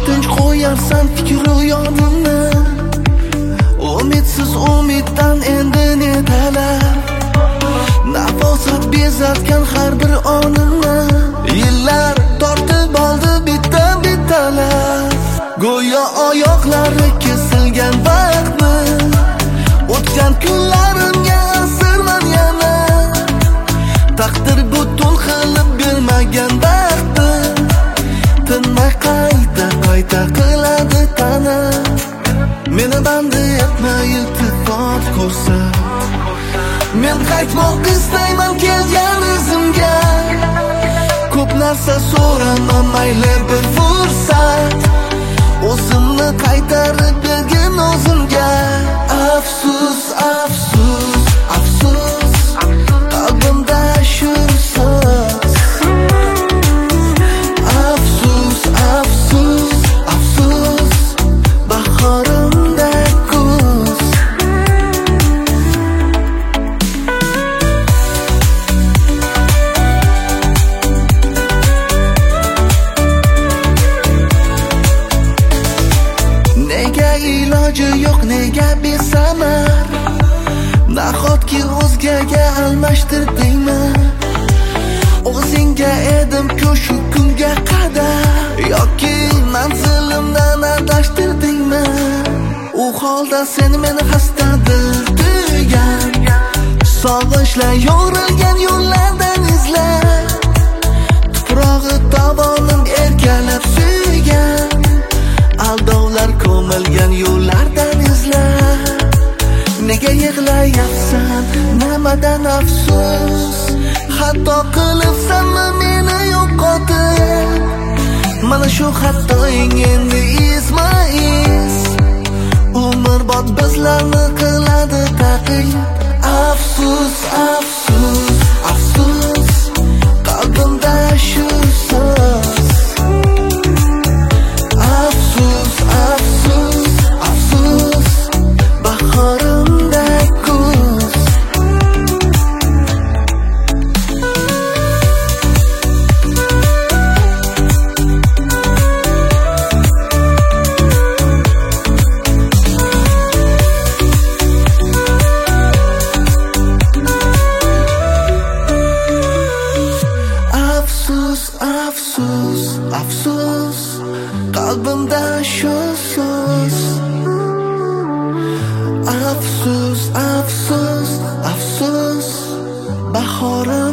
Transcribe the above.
tinch qo'yarsan fikru yonimni. Umidsiz umiddan endi ne talab? Nafosat bezatgan har bir onimni. Yillar tortib oldi bitta-bittalar. Go'yo oyoqlari kesilgan vaqtni. O'tgan kunlarimga asirman yana. Taqdir butun qilib bermagan vaqtni. Tinmay qayta qiladi tana. Meni bandi etma iltifot ko'rsat. Men qaytmoq istayman kelgan izimga. Ko'p narsa so'raman mayli bir fursat. O'zimni qaytarib bergin o'zimga. Afsus, afsus, afsus, qalbimda shu so'z. Afsus, afsus, afsus, bahorimda kuz. Nega iloji yo'q, nega besamar? Nahotki o'zgaga almashtirdingmi? O'zingga edim-ku shu kunga qadar. Yoki manzilimdan adashtirdingmi? U holda sen meni xastadir tuygan. Sog'inchlar yo'rilgan yo'llardan izla. Tuprog'i tovonim erkalab suygan. Aldovlar ko'milgan yo'llardan izla. Nega yig'layapsan, nimadan afsus? Xato qilibsanmi meni yo'qotib? Mana shu xatoing endi izma-iz. Umrbod bizlarni qiladi taqib. Afsus, afsus, afsus, qalbimda shu so'z. Afsus, afsus, afsus, bahorimda kuz. Afsus, afsus, afsus, qalbimda shu so'z. Afsus, afsus, afsus, bahorim